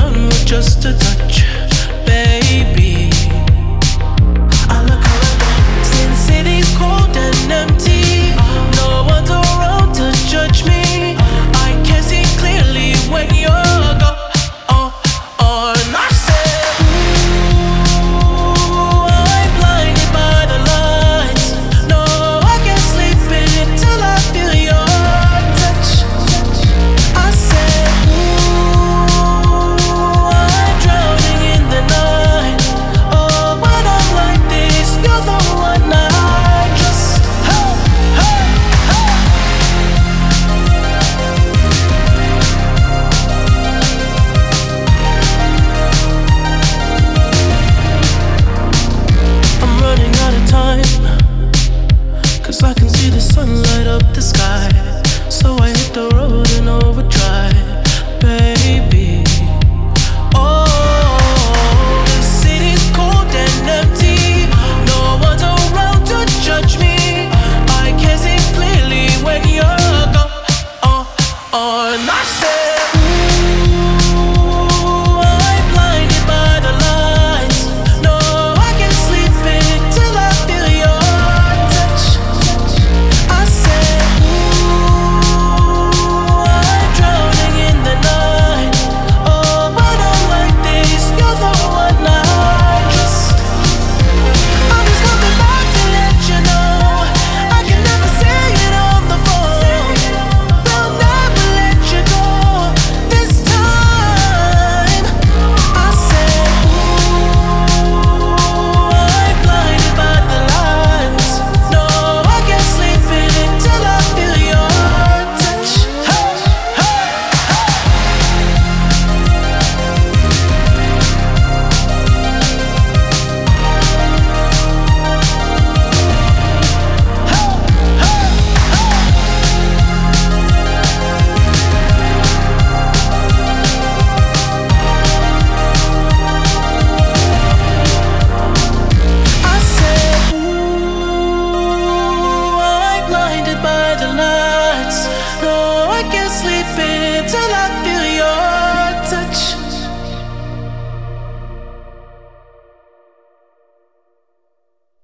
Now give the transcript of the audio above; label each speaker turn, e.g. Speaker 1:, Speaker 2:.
Speaker 1: on with just a touch, baby. I look around, see the city's cold and empty. No one's around to judge me. I can see clearly when you're gone. I said, ooh, I'm blinded by the lights. No, I can't sleep until I feel your touch. I said, ooh, I'm drowning in the night. Oh, when I'm like this, you're the one I trust. Hey, hey, hey. I'm running out of time, 'cause I can see the sun light up the sky. So I hit the road in overdrive, baby. Oh, the city's cold and empty. No one's around to judge me. I can see clearly when you're gone. And I said, ooh, I'm blinded by the lights. No, I can't sleep until I feel your touch. I said, ooh, I'm drowning in the night. Oh, when I'm like this, you're the one I trust. I'm just coming back to let you know I can never say it on the phone. They'll never let you go this time. I said, ooh, I'm blinded by the lights. No, I can't sleep until I feel your touch. Hey, hey, I said, ooh, I'm blinded by the lights. No, I can't sleep until I feel